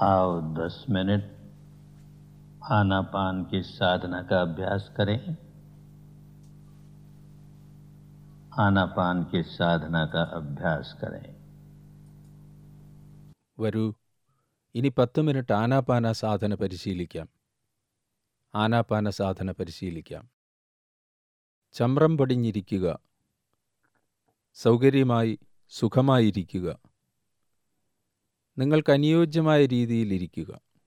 आओ 10 मिनट आनापान की साधना का अभ्यास करें। आनापान की साधना का अभ्यास करें। വരൂ, ഇനി 10 മിനിറ്റ് ആനാപാന സാധന പരിശീലിക്കാം. ആനാപാന സാധന പരിശീലിക്കാം. ചമ്രം പടിഞ്ഞിരിക്കുക, സൗകര്യമായി സുഖമായിരിക്കുക, നിങ്ങൾക്ക് അനുയോജ്യമായ രീതിയിൽ ഇരിക്കുക.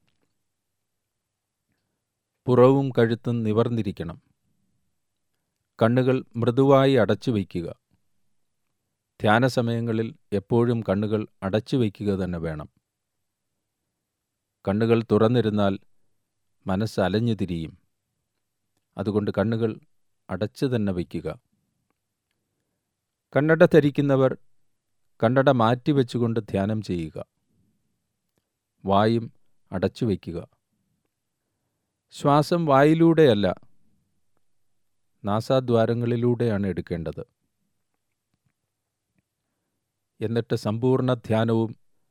പുറവും കഴുത്തും നിവർന്നിരിക്കണം. കണ്ണുകൾ മൃദുവായി അടച്ചു വയ്ക്കുക. ധ്യാനസമയങ്ങളിൽ എപ്പോഴും കണ്ണുകൾ അടച്ചു വയ്ക്കുക തന്നെ വേണം. കണ്ണുകൾ തുറന്നിരുന്നാൽ മനസ്സ് അലഞ്ഞു തിരിയും. അതുകൊണ്ട് കണ്ണുകൾ അടച്ചു തന്നെ വയ്ക്കുക. കണ്ണട ധരിക്കുന്നവർ കണ്ണട മാറ്റിവെച്ചുകൊണ്ട് ധ്യാനം ചെയ്യുക. വായും അടച്ചു വയ്ക്കുക. ശ്വാസം വായിലൂടെയല്ല, നാസാദ്വാരങ്ങളിലൂടെയാണ് എടുക്കേണ്ടത്. എന്നിട്ട് സമ്പൂർണ്ണ ധ്യാനവും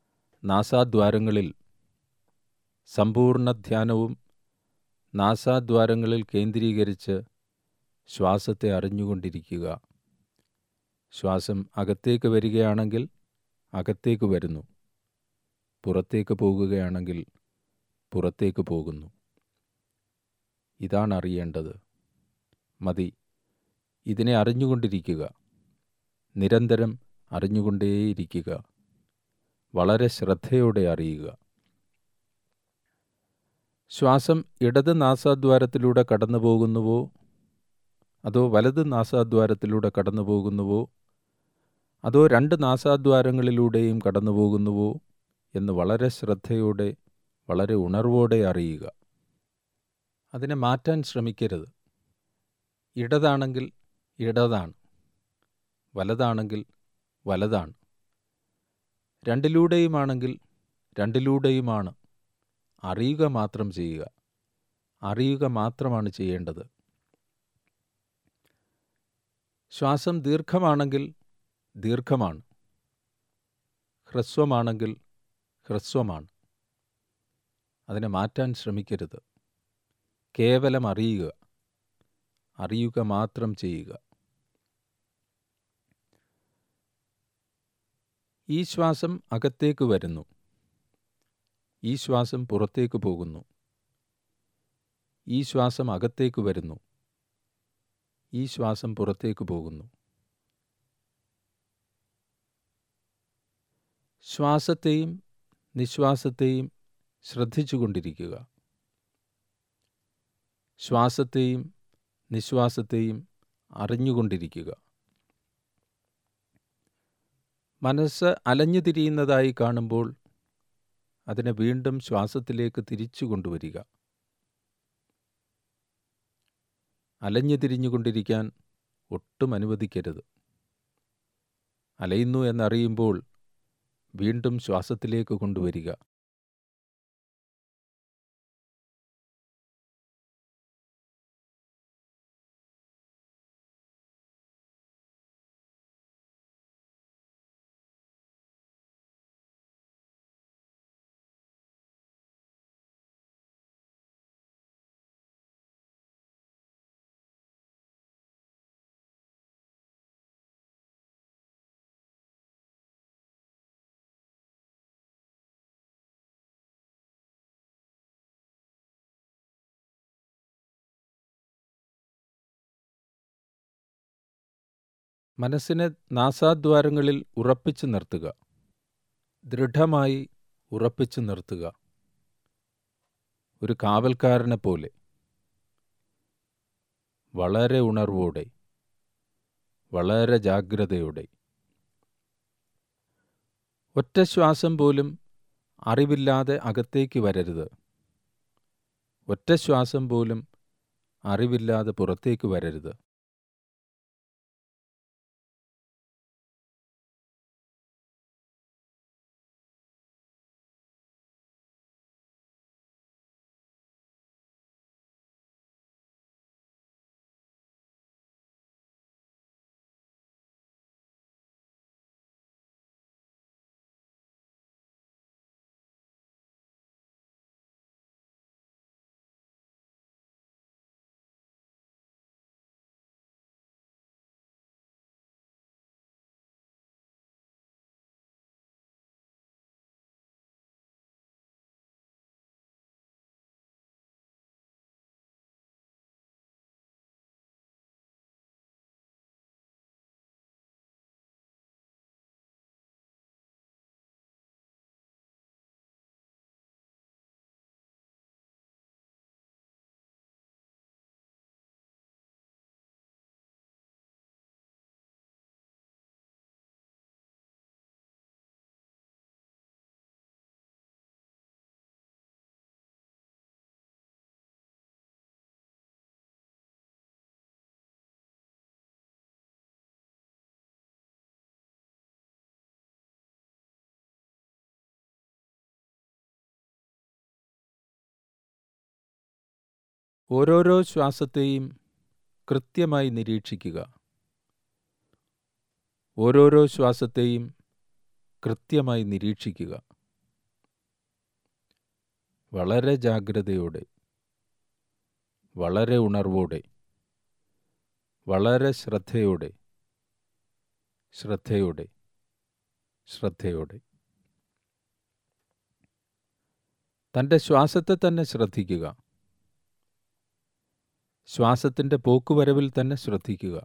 നാസാദ്വാരങ്ങളിൽ കേന്ദ്രീകരിച്ച് ശ്വാസത്തെ അറിഞ്ഞുകൊണ്ടിരിക്കുക. ശ്വാസം അകത്തേക്ക് വരികയാണെങ്കിൽ അകത്തേക്ക് വരുന്നു, പുറത്തേക്ക് പോകുകയാണെങ്കിൽ പുറത്തേക്ക് പോകുന്നു. ഇതാണ് അറിയേണ്ടത്. മതി. ഇതിനെ അറിഞ്ഞുകൊണ്ടിരിക്കുക. നിരന്തരം അറിഞ്ഞുകൊണ്ടേയിരിക്കുക. വളരെ ശ്രദ്ധയോടെ അറിയുക. ശ്വാസം ഇടത് നാസാദ്വാരത്തിലൂടെ കടന്നു പോകുന്നുവോ അതോ വലത് നാസാദ്വാരത്തിലൂടെ കടന്നു പോകുന്നുവോ അതോ 2 നാസാദ്വാരങ്ങളിലൂടെയും കടന്നു പോകുന്നുവോ എന്ന് വളരെ ശ്രദ്ധയോടെ, വളരെ ഉണർവോടെ അറിയുക. അതിനെ മാറ്റാൻ ശ്രമിക്കരുത്. ഇടതാണെങ്കിൽ ഇടതാണ്, വലതാണെങ്കിൽ വലതാണ്, രണ്ടിലൂടെയുമാണെങ്കിൽ രണ്ടിലൂടെയുമാണ്. അറിയുക മാത്രം ചെയ്യുക. അറിയുക മാത്രമാണ് ചെയ്യേണ്ടത്. ശ്വാസം ദീർഘമാണെങ്കിൽ ദീർഘമാണ്, ഹ്രസ്വമാണെങ്കിൽ ഹ്രസ്വമാണ്. അതിനെ മാറ്റാൻ ശ്രമിക്കരുത്. കേവലം അറിയുക. അറിയുക മാത്രം ചെയ്യുക. ഈ ശ്വാസം അകത്തേക്ക് വരുന്നു, ഈ ശ്വാസം പുറത്തേക്ക് പോകുന്നു. ഈ ശ്വാസം അകത്തേക്ക് വരുന്നു, ഈ ശ്വാസം പുറത്തേക്ക് പോകുന്നു. ശ്വാസത്തെയും നിശ്വാസത്തെയും ശ്രദ്ധിച്ചുകൊണ്ടിരിക്കുക. ശ്വാസത്തെയും നിശ്വാസത്തെയും അറിഞ്ഞുകൊണ്ടിരിക്കുക. മനസ്സ് അലഞ്ഞു തിരിയുന്നതായി കാണുമ്പോൾ അതിനെ വീണ്ടും ശ്വാസത്തിലേക്ക് തിരിച്ചു കൊണ്ടുവരിക. അലഞ്ഞു തിരിഞ്ഞുകൊണ്ടിരിക്കാൻ ഒട്ടും അനുവദിക്കരുത്. അലയുന്നു എന്നറിയുമ്പോൾ വീണ്ടും ശ്വാസത്തിലേക്ക് കൊണ്ടുവരിക. മനസ്സിനെ നാസാദ്വാരങ്ങളിൽ ഉറപ്പിച്ചു നിർത്തുക. ദൃഢമായി ഉറപ്പിച്ചു നിർത്തുക. ഒരു കാവൽക്കാരനെ പോലെ വളരെ ഉണർവോടെ, വളരെ ജാഗ്രതയോടെ. ഒറ്റ ശ്വാസം പോലും അറിവില്ലാതെ അകത്തേക്ക് വരരുത്. ഒറ്റ ശ്വാസം പോലും അറിവില്ലാതെ പുറത്തേക്ക് വരരുത്. ഓരോരോ ശ്വാസത്തെയും കൃത്യമായി നിരീക്ഷിക്കുക. ഓരോരോ ശ്വാസത്തെയും കൃത്യമായി നിരീക്ഷിക്കുക. വളരെ ജാഗ്രതയോടെ, വളരെ ഉണർവോടെ, വളരെ ശ്രദ്ധയോടെ, ശ്രദ്ധയോടെ, ശ്രദ്ധയോടെ. തൻ്റെ ശ്വാസത്തെ തന്നെ ശ്രദ്ധിക്കുക. ശ്വാസത്തിൻ്റെ പോക്കുവരവിൽ തന്നെ ശ്രദ്ധിക്കുക.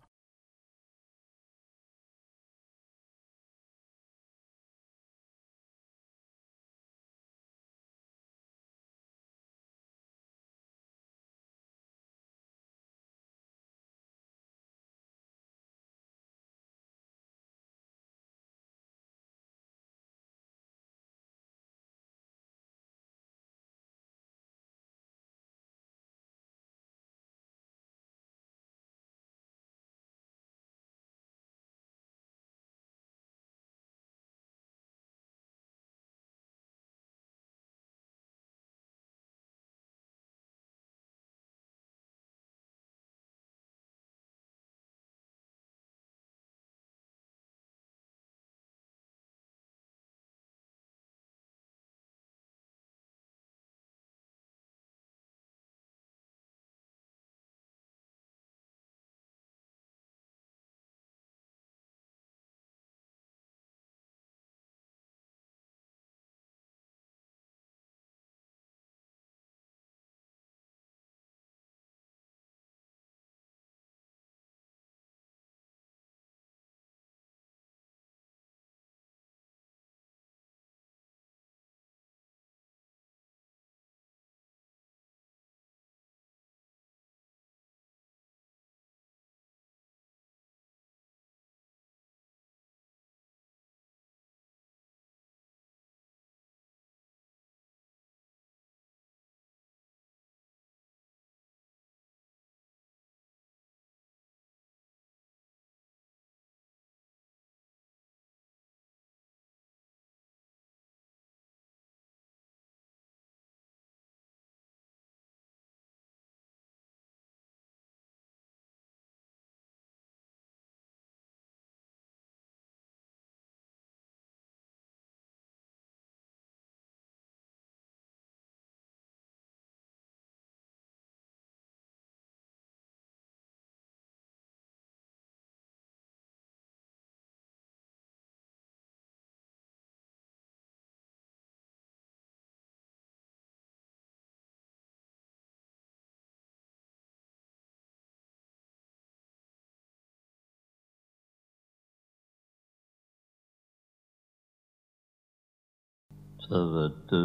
Savatu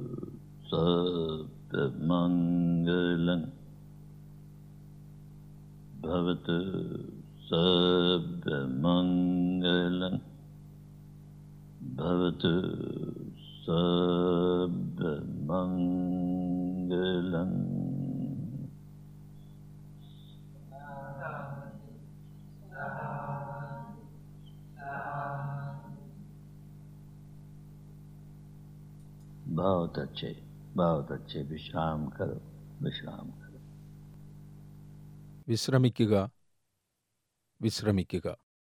Sabdamangalam Bhavatu Sabdamangalam Bhavatu Sabdamangalam. बहुत अच्छे विश्राम करो. വിശ്രമിക്കുക, വിശ്രമിക്കുക.